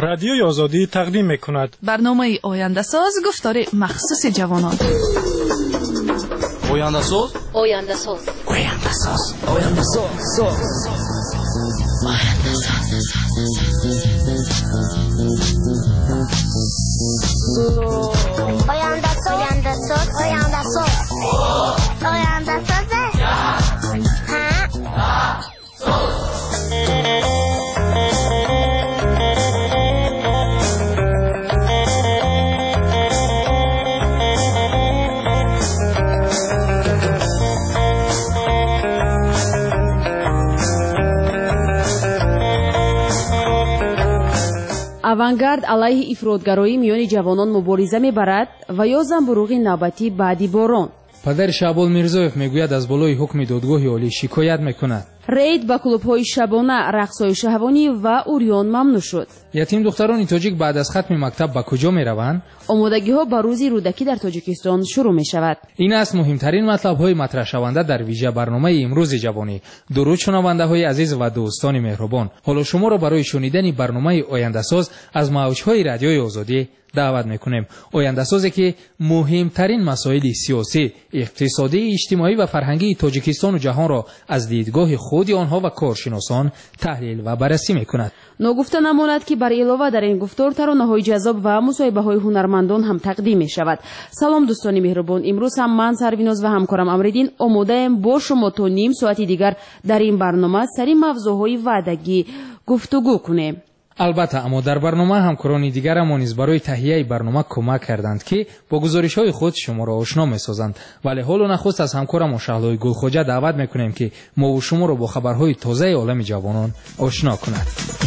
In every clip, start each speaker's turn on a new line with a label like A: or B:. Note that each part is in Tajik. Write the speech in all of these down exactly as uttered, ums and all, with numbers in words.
A: رادیوی آزادی تقدیم میکند
B: برنامه آینده ساز گفتار مخصوص جوانان.
C: آینده ساز
D: آینده ساز
C: آینده ساز آینده ساز
D: آینده ساز آینده ساز آینده ساز آینده ساز
E: авангард алайҳи ифротгароӣ миёни ҷавонон мубориза мебарад ва ё занбурӯғи навбатӣ баъди борон.
F: падари Шаъбон Мирзоев мегӯяд аз болои ҳукми додгоҳи олӣ шикоят мекунад.
E: рейд ба клубҳои шабона, рақсҳои шаҳвонӣ ва урён мамнӯъ шуд.
F: ятим духтарони тоҷик баъд аз хатми мактаб ба куҷо мераванд?
E: омодагиҳо ба рӯзи рӯдакӣ дар тоҷикистон шурӯъ мешавад.
F: ин аст муҳимтарин матлабҳои матраҳшаванда дар вижа барномаи имрӯзи ҷавонӣ. дуруд шунавандаҳои азиз ва дӯстони меҳрубон, ҳоло шуморо барои шунидани барномаи ояндасоз аз мавҷҳои радиои озодӣ даъват мекунем. ояндасозе ки муҳимтарин масоили сиёсӣ, иқтисодӣ, иҷтимоӣ ва фарҳангии тоҷикистону ҷаҳонро аз дидгоҳи худи онҳо ва коршиносон таҳлил ва баррасӣ мекунад.
E: ногуфта намонад ки бар илова дар ин гуфтор таронаҳои ҷазоб ва мусоҳибаҳои ҳунармандон ҳам тақдим мешавад. салом дӯстони меҳрубон, имрӯз ҳам ман Сарвиноз ва ҳамкорам Амриддин омодаем бо шумо то ним соати дигар дар ин барнома сари мавзӯъҳои ваъдагӣ гуфтугӯ кунем.
F: албатта, аммо дар барнома ҳамкорони дигарамо низ барои таҳияи барнома кӯмак карданд ки бо гузоришҳои худ шуморо ошно месозанд. вале ҳолу нахуст аз ҳамкорамо Шаҳлои Гулхоҷа даъват мекунем ки мову шуморо бо хабарҳои тозаи олами ҷавонон ошно кунад.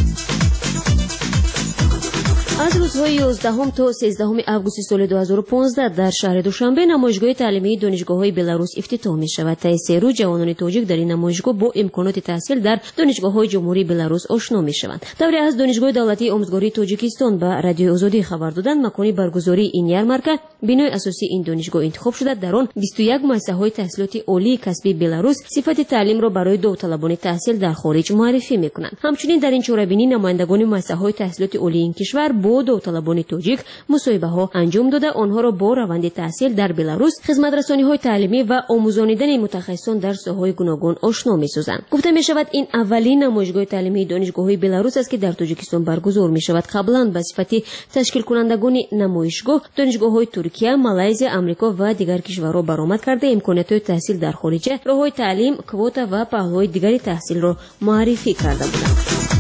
G: аз рӯзҳои ёздаҳум то сезддаҳуми августи соли ду ҳазору понздаҳ дар шаҳри Душанбе намоишгоҳи таълимии донишгоҳҳои Беларус ифтитоҳ мешавад. таи се рӯз ҷавонони тоҷик дар ин намоишгоҳ бо имконоти таҳсил дар донишгоҳҳои ҷумҳурии Беларус ошно мешаванд. тавре аз донишгоҳи давлатии омӯзгории Тоҷикистон ба радиои Озодӣ хабар доданд, макони баргузории ин ярмарка бинои асосии ин донишгоҳ интихоб шуда, дар он бисту як муассисаҳои таҳсилоти олии касбии Беларус сифати таълимро барои довталабони таҳсил дар хориҷ муаррифӣ мекунанд. ҳамчунин дар ин чорабинӣ намояндагони муассисаҳои таҳсилоти олии ин кишвар бо довталабони тоҷик мусоҳибаҳо анҷом дода, онҳоро бо раванди таҳсил дар Беларус, хизматрасониҳои таълимӣ ва омӯзонидани мутахассисон дар соҳаҳои гуногун ошно месозанд. гуфта мешавад, ин аввалин намоишгоҳи таълимии донишгоҳҳои Беларус аст ки дар Тоҷикистон баргузор мешавад. қаблан ба сифати ташкилкунандагони намоишгоҳ донишгоҳҳои Туркия, Малайзия, Амрико ва дигар кишварҳо баромад карда имкониятҳои таҳсил дар хориҷа, роҳҳои таълим, квота ва паҳлӯҳои дигари таҳсилро муаррифӣ карда буданд.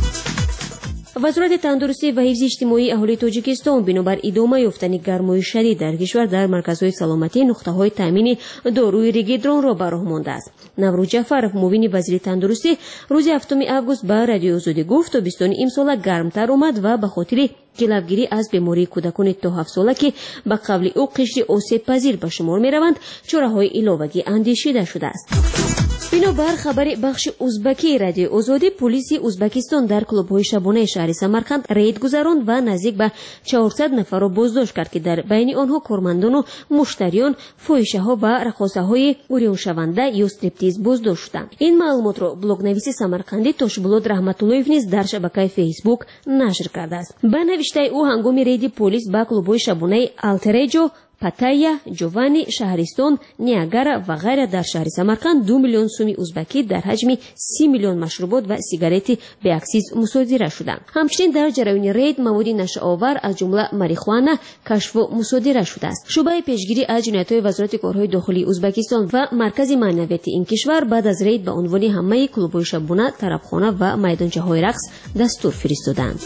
G: вазорати тандурустӣ ва ҳифзи иҷтимоии аҳолии Тоҷикистон бинобар идома ёфтани гармои шадид дар кишвар дар марказҳои саломатӣ нуқтаҳои таъмини доруи ригидронро ба роҳ мондааст. Наврӯз Ҷафаров, муовини вазири тандурустӣ, рӯзи ҳафтуми август ба радиои Озодӣ гуфт, тобистони имсола гармтар омад ва ба хотири ҷилавгирӣ аз бемории кӯдакони то ҳафт сола ки ба қавли ӯ қишри осебпазир ба шумор мераванд, чораҳои иловагӣ андешида шудааст. бинобар хабари бахши узбакии радиои Озодӣ, полиси Узбекистон дар клубҳои шабонаи шаҳри Самарқанд рейд гузаронд ва наздик ба чаҳорсад нафарро боздошт кард ки дар байни онҳо кормандону муштариён фоҳишаҳо ва рақосаҳои урёншаванда ё стриптиз боздошт шуданд. ин маълумотро блогнависи самарқандӣ Тошбулот Раҳматуллоев низ дар шабакаи фейсбук нашр кардааст. ба навиштаи ӯ, ҳангоми рейди полис ба клубҳои шабонаи Алтереҷо, Паттайя, Ҷовани, Шаҳристон, Ниагара ва ғайра дар шаҳри Самарқанд ду миллион сӯми узбакӣ дар ҳаҷми си миллион машрубот ва сигарети беаксиз мусодира шуданд. ҳамчунин дар ҷараёни рейд маводи нашаовар аз ҷумла марихуана кашфу мусодира шудааст. шӯъбаи пешгирӣ аз ҷиноятҳои Вазорати корҳои дохилии Узбекистон ва Маркази маънавияти ин кишвар баъд аз рейд ба унвони ҳамаи клубҳои шабона, тарабхона ва майдончаҳои рақс дастур фиристоданд.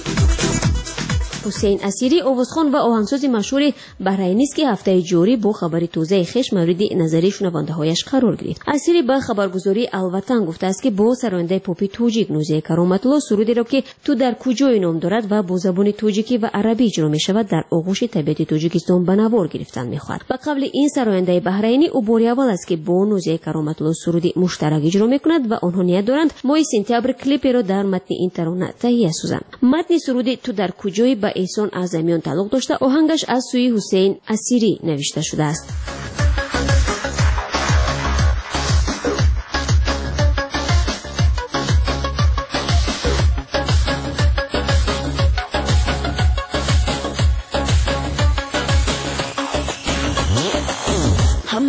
G: ҳусейн Асири, овозхон ва оҳангсози машҳури баҳрайнист ки ҳафтаи ҷорӣ бо хабари тозаи хеш мавриди назари шунавандаҳояш қарор гирифт. Асири ба хабаргузории Алватан гуфтааст ки бо сарояндаи попи тоҷик Нузия Кароматулло сурудеро ки ту дар куҷои ном дорад ва бо забони тоҷикӣ ва арабӣ иҷро мешавад, дар оғӯши табиати Тоҷикистон ба навор гирифтан мехоҳад. ба қавли ин сарояндаи баҳрайнӣ, ӯ бори аввал аст ки бо Нузия Кароматулло суруди муштарак иҷро мекунад ва онҳо ният доранд моҳи сентябр клиперо дар матни ин тарона таҳия созанд. матни суруди ту дар куҷои ба Эҳсон Аъзамиён тааллуқ дошта, оҳангаш аз сӯи Ҳусейн Асирӣ навишта шудааст.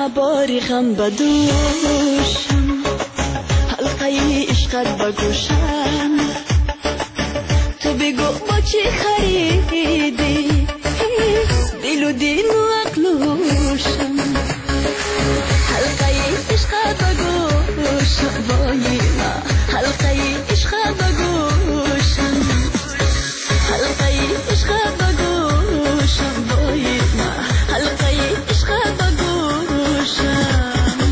H: همه باری غم بدوشم حلقه عشقت بگوشم تو بگو با چی خریدی دل و دین و عقلوشم حلقه عشقت بگوشم وای ما حلقه عشقت بگوشم حلقه عشقت بگوشم وای ما حلقه عشقت بگوشم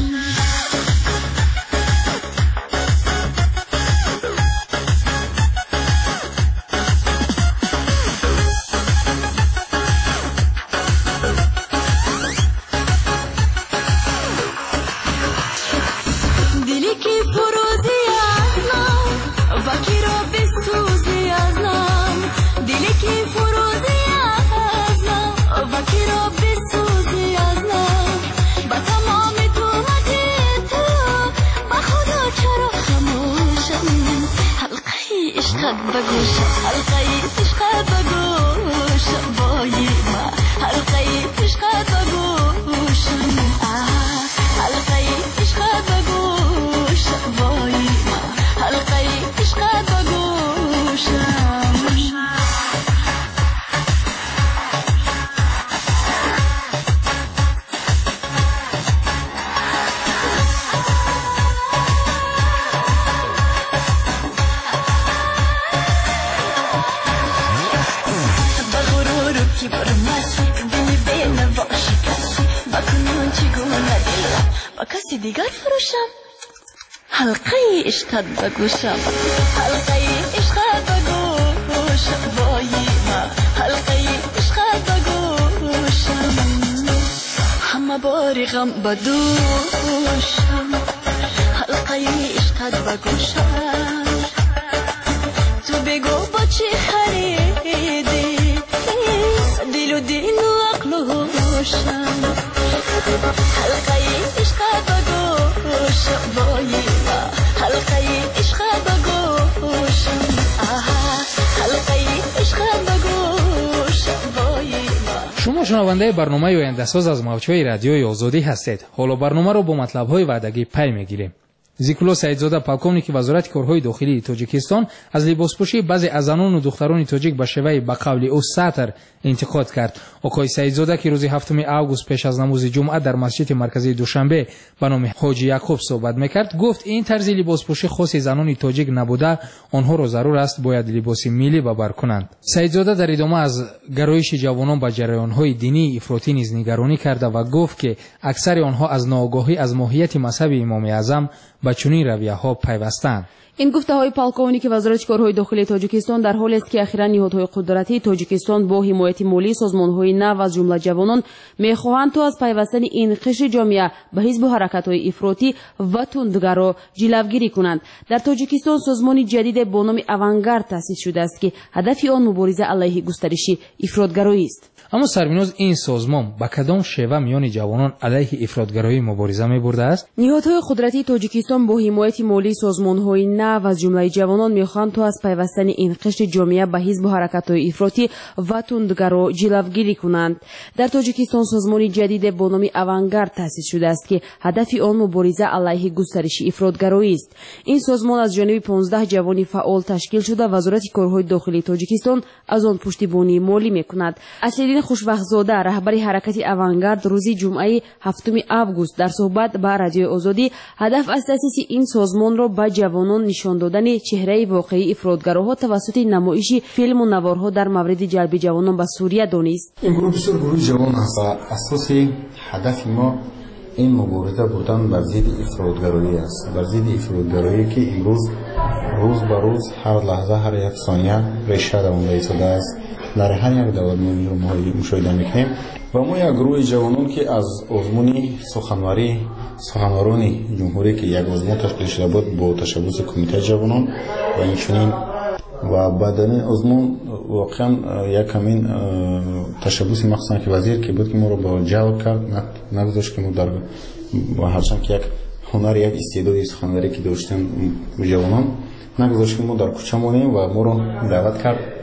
H: حلقه عشقت بگوشم حلقه عشقت بگوشم وای ما حلقه عشقت بگوشم همه باری غم بدوشم حلقه عشقت بگوشم تو بگو با چی خریدی دل و دین و عقلوشم حلقه عشقت بگوشم وای ما حلقه عشقت بگوشم حلقه عشقت بگوشم وای ما.
F: شما شنونده برنامه آینده ساز از موجهای رادیوی آزادی هستید. حالا برنامه رو با مطلب‌های وعدگی پی می‌گیریم. زیکولو سعیدزاده پالکوونیکی وزارت کارهای داخلی تاجیکستان از لباسپوشی بعضی از زنان و دختران تاجیک به شیوه به قول او ساتر انتقاد کرد. آقای سعیدزاده که روز هفتم آگوست پیش از نماز جمعه در مسجد مرکزی دوشنبه به نام حاجی یعقوب صحبت میکرد، گفت این طرز لباسپوشی خاص زنان تاجیک نبوده، آنها را ضرور است باید لباس ملی ببر کنند. سعیدزاده در ادامه از گرایش جوانان به جریان‌های دینی افراطی نیز نگرانی کرد و گفت که اکثر آنها از ناآگاهی از ماهیت مذهب امام اعظم به چنین رویه‌ها پیوستند.
E: این گفته‌های پالکوونیک وزارت کارهای داخلی تاجیکستان در حالی است که اخیراً نهادهای قدرتی تاجیکستان با حمایت مالی سازمان‌های نو از جمله جوانان می‌خواهند تا از پیوستن این قشر جامعه به حزب و حرکت‌های افراطی و تندگرا جلوگیری کنند. در تاجیکستان سازمانی جدید با نام اوانگارد تأسیس شده است که هدف آن مبارزه علیه گسترش افراطگرایی است.
F: اما سربیناز این سازمان با کدام شیوه میان جوانان علیه افراطگرایی مبارزه می‌برده است؟
E: نهادهای قدرتی تاجیکستان با حمایت مالی سازمان‌های نو از جمله جوانان می‌خواهند تا از پیوستن این قشر جامعه به حزب و حرکت‌های افراطی و تندگرا جلوگیری کنند. در تاجیکستان سازمانی جدید با نام اوانگارد تأسیس شده است که هدف آن مبارزه علیه گسترش افراطگرایی است. این سازمان از جانب پانزده جوان فعال تشکیل شده وزارت کارهای داخلی تاجیکستان از آن پشتیبانی مالی می‌کند. اصلین خوشبخت‌زاده رهبر حرکت اوانگارد روز جمعه هفتم آگوست در صحبت با رادیو آزادی هدف از تأسیس این سازمان را به جوانان نشان دادن چهره واقعی افراطگراها توسط نمایش فیلم و نوارها در مورد جلب جوانان به سوریه دانست.
I: این گروه بسیار گروه جوان است و اساس هدف ما این مبارزه بودن بر ضد افراطگرایی است، بر ضد افراطگرایی که امروز روز به روز هر لحظه هر یک ثانیه ریشه دوام ایستاده است. در هر یک دولت ما مشاهده میکنیم و ما یک گروه جوانان که از آزمون سخنوری سخنوران جمهوری که یک آزمون تشکیل شده بود با تشبث کمیته جوانان و اینچنین و بعدن آزمون واقعا یک همین تشبث مخصوصا که وزیر که بود که ما رو با جلب کرد نگذاشت که ما در و هرچند که یک هنر یک استعدادی سخنوری که داشتیم جوانان نگذاشت که ما در کوچه مانیم و ما رو دعوت کرد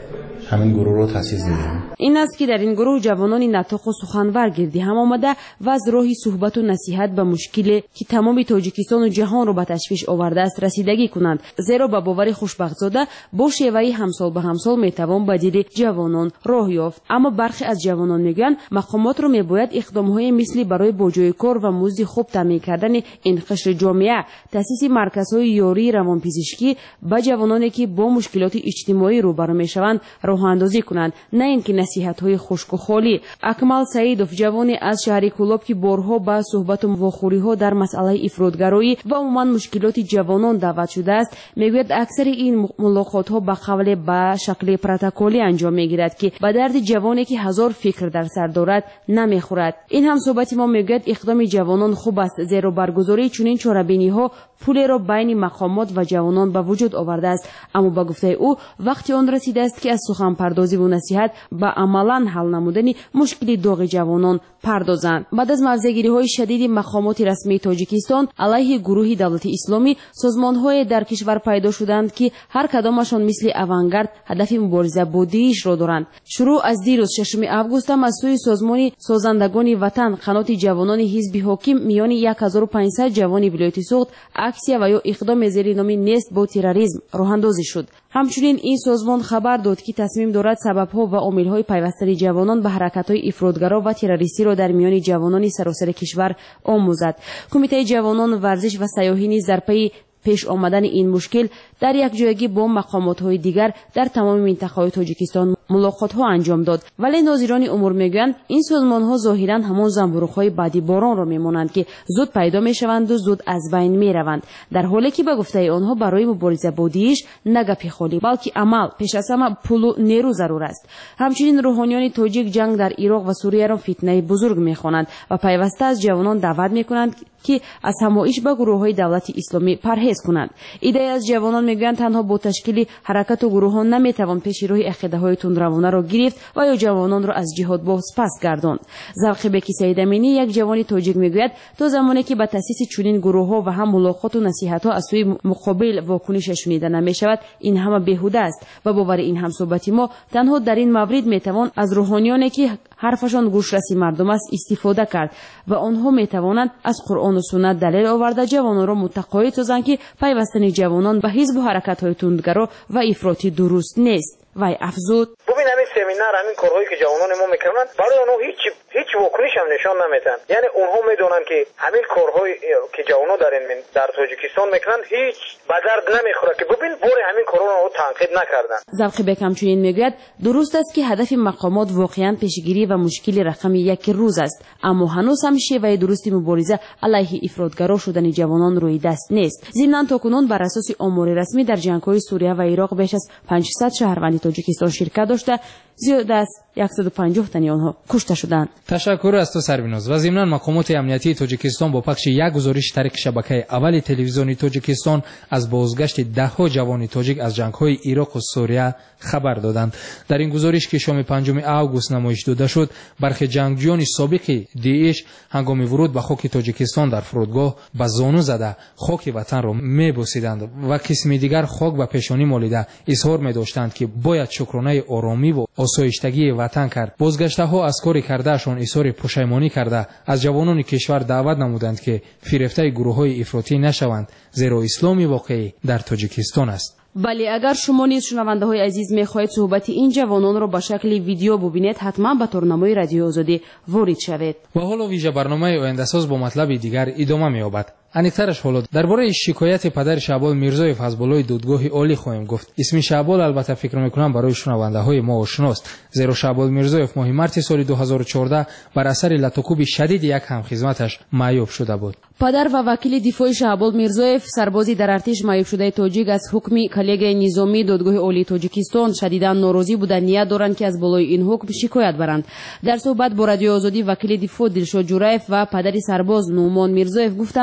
I: همین گروه رو تأسیس دادیم.
E: این است که در این گروه جوانان نطق و سخنور گردی هم آمده و از راهی صحبت و نصیحت به مشکلی که تمام تاجیکستان و جهان رو به تشویش آورده است رسیدگی کنند، زیرا با باور خوشبخت‌زاده با شیوهی همسال به همسال میتوان به دل جوانان راه یافت. اما برخی از جوانان میگن مقامات رو میباید اقدام‌های مثلی برای بجای کار و مزد خوب تامین کردن این قشر جامعه، تأسیس مرکزهای یاری روانپزشکی به جوانانی که با مشکلات اجتماعی روبرو میشوند راه اندازی کنند، نه اینکه نصیحت‌های خشک و خالی. اکمل سعیدوف جوانی از شهر کولوب که بارها با صحبت و مواخوری‌ها در مسئله افراطگرایی و عموما مشکلات جوانان دعوت شده است، میگوید اکثر این ملاقات‌ها به قول به شکل پروتکلی انجام میگیرد که به درد جوانی که هزار فکر در سر دارد نمیخورد. این هم صحبت ما میگوید اقدام جوانان خوب است، زیرا برگزاری چنین چاره‌بینی‌ها پول را بین مقامات و جوانان به وجود آورده است. اما با گفته او وقتی آن رسیده است که از سخن پردازی و نصیحت به عملاً حل نمودن مشکل داغ جوانان پردازند. بعد از موضع‌گیری‌های شدید مقامات رسمی تاجیکستان علیه گروه دولت اسلامی، سازمان‌های در کشور پیدا شدند که هر کدامشان مثل اوانگارد هدف مبارزه با داعش را دارند. شروع از دیروز ششم آگوست هم از سوی سازمان سازندگان وطن قنات جوانان حزب حاکم میان هزار و پانصد جوان ولایت سوخت اکسیا و یا اقدام زیر نام نیست با تروریسم راه اندازی شد. همچنین این سازمان خبر داد که تصمیم دارد سبب‌ها و عامل‌های پیوستن جوانان به حرکت‌های افراطگرا و تروریستی را در میان جوانان سراسر کشور آموزد. کمیته جوانان ورزش و سیاحی نیز در پی پیش آمدن این مشکل در یک جایگی با مقامات‌های دیگر در تمام منطقه‌های تاجیکستان ملاقات‌ها انجام داد، ولی ناظران امور میگویند این سازمان‌ها ظاهراً همان زنبورخ‌های بعدی باران را میمانند که زود پیدا میشوند و زود از بین میروند، در حالی که به گفته آنها برای مبارزه با داعش نه گپ خالی بلکه عمل پیش از همه پول و نیرو ضرور است. همچنین روحانیان تاجیک جنگ در عراق و سوریه را فتنه بزرگ می‌خوانند و پیوسته از جوانان دعوت می‌کنند که از همایش با گروه‌های دولت اسلامی پرهیز کنند. ایده از جوانان میگویند تنها با تشکیل حرکت و گروهان نمیتوان پیش روی عقیده‌های تندروانه را گرفت و یا جوانان را از جهاد باز پس گرداند. زلخی بکی سید امینی یک جوان تاجیک میگوید تا زمانی که به تأسیس چنین گروه‌ها و هم ملاقات و نصیحت‌ها از سوی مقابل واکنش شنیده نمی‌شود، این همه بیهوده است و باور این همصحبتی ما تنها در این مورد میتوان از روحانیانی که حرفشان گوش رسی مردم است استفاده کرد و آنها میتوانند از قرآن و سنت دلیل آورده جوانان را متقاعد سازند که پیوستن جوانان به حزب و حرکت‌های تندگرا و افراطی درست نیست. وای افزود
J: ببین همین سمینار همین کارهایی که جوانان ما میکنن برای اونها هیچ هیچ واکنش هم نشان نمیدن، یعنی اونها میدونن که همین کارهایی که جوانان در این در تاجیکستان میکنن هیچ به درد نمیخوره که ببین بار همین کارها رو تنقید نکردن. زلخی
E: بکم چنین میگوید درست است که هدف مقامات واقعا پیشگیری و مشکل رقم یک روز است، اما هنوز هم شیوه درستی مبارزه علیه افراطگرا شدن جوانان روی دست نیست. ضمناً تاکنون بر اساس آمار رسمی در جنگ‌های سوریه و عراق بیش از پانصد شهروند تاجیکستان شرکت داشته، زیاد از صد و پنجاه تن آنها کشته شدند.
F: تشکر از تو سربیناز. و ضمناً مقامات امنیتی تاجیکستان با پخش یک گزارش طریق شبکه اول تلویزیونی تاجیکستان از بازگشت ده ها جوان تاجیک از جنگ‌های عراق و سوریه خبر دادند. در این گزارش که شام پنجم آگوست نمایش داده شد، برخی جنگجویان سابق داعش هنگام ورود به خاک تاجیکستان در فرودگاه به زانو زده خاک وطن را می‌بوسیدند و قسمی دیگر خاک به پیشانی مالیده اظهار می‌داشتند که باید شکرانه آرامی و آسایشتگی وطن کرد. بازگشته‌ها از کاری کردهشان اظهار پشیمانی کرده از جوانان کشور دعوت نمودند که فریفته گروه‌های افراطی نشوند، زیرا اسلامی واقعی در تاجیکستان است.
E: بله، اگر شما نیز شنونده های عزیز میخواهید صحبت این جوانان را به شکل ویدیو ببینید، حتما به تورنمای رادیو آزادی وارد شوید.
F: و حالا ویژه برنامه آینده ساز با مطلب دیگر ادامه می‌یابد. انیکترش حالا درباره شکایت پدر شعبال میرزایف از بالای دادگاه عالی خواهیم گفت. اسم شعبال البته فکر میکنم برای شنونده های ما آشناست، زیرا شعبال میرزایف ماه مارس سال دو هزار و چهارده بر اثر لطوکوب شدید یک همخدمتش معیوب شده بود.
E: پدر و وکیل دفاع شعبال میرزایف، سربازی در ارتش معیوب شده تاجیک، از حکم کلیگ نظامی دادگاه عالی تاجیکستان شدیداً ناراضی بودند، نیت دارند که از بالای این حکم شکایت برند. در صحبت با رادیو آزادی وکیل دفاع دلشاد جورایف و پدر سرباز نومان میرزایف گفتند که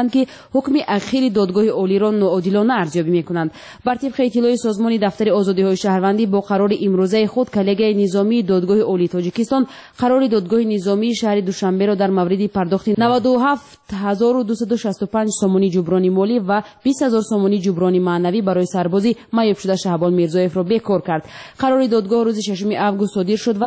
E: ҳукми ахири додгоҳи олиро ноодилона арзёбӣ мекунанд. бар тибқи иттилои созмони дафтари озодиҳои шаҳрвандӣ бо қарори имрӯзаи худ коллегияи низомии додгоҳи олии тоҷикистон қарори додгоҳи низомии шаҳри душанберо дар мавриди пардохти наваду ҳафт ҳазору дусад шасту панҷ сомонӣ ҷуброни молӣ ва бист ҳазор сомонӣ ҷуброни маънавӣ барои сарбози маъюбшуда Шаҳбон Мирзоевро бекор кард. қарори додгоҳ рӯзи шашуми август содир шуд ва